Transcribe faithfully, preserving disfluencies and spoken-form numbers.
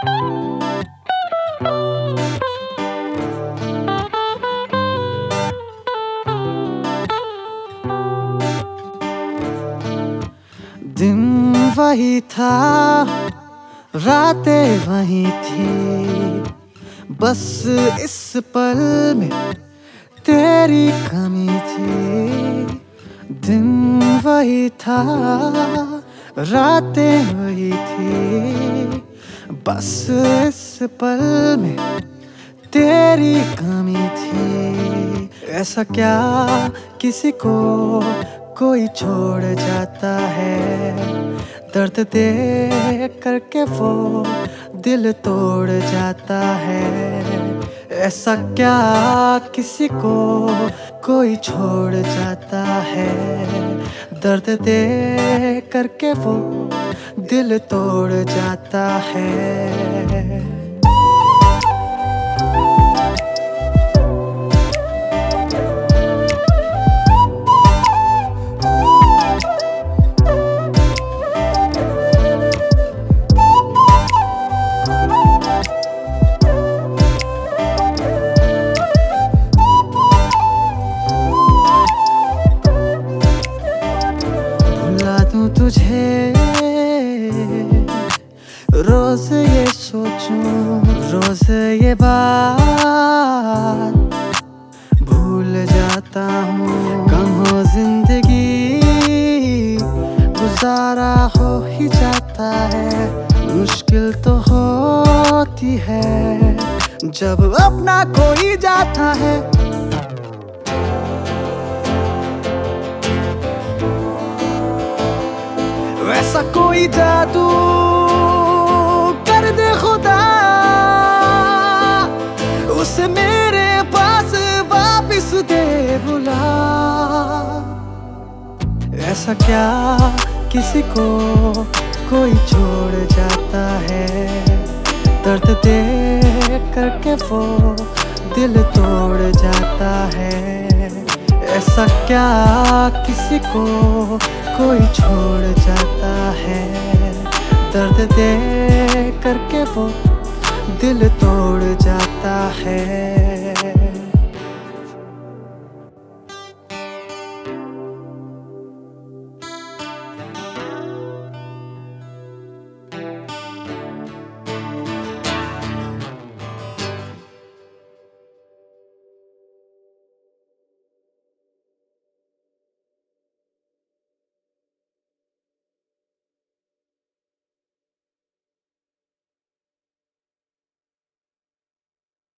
दिन वही था, रातें वही थी, बस इस पल में तेरी कमी थी। दिन वही था, रातें वही थी, बस इस पल में तेरी कमी थी। ऐसा क्या किसी को कोई छोड़ जाता है, दर्द दे करके वो दिल तोड़ जाता है। ऐसा क्या किसी को कोई छोड़ जाता है, दर्द दे करके वो दिल तोड़ जाता है। तुझे रोज ये सोचूं, रोज ये बात भूल जाता हूँ। कम हो जिंदगी, गुजारा हो ही जाता है। मुश्किल तो होती है जब अपना कोई जाता है। वैसा कोई जादू कर दे खुदा, उसे मेरे पास वापिस दे बुला। ऐसा क्या किसी को कोई छोड़ जाता है, दर्द दे करके वो दिल तोड़ जाता है। ऐसा क्या किसी को कोई छोड़ जाता है, दर्द दे करके वो दिल तोड़ जाता है।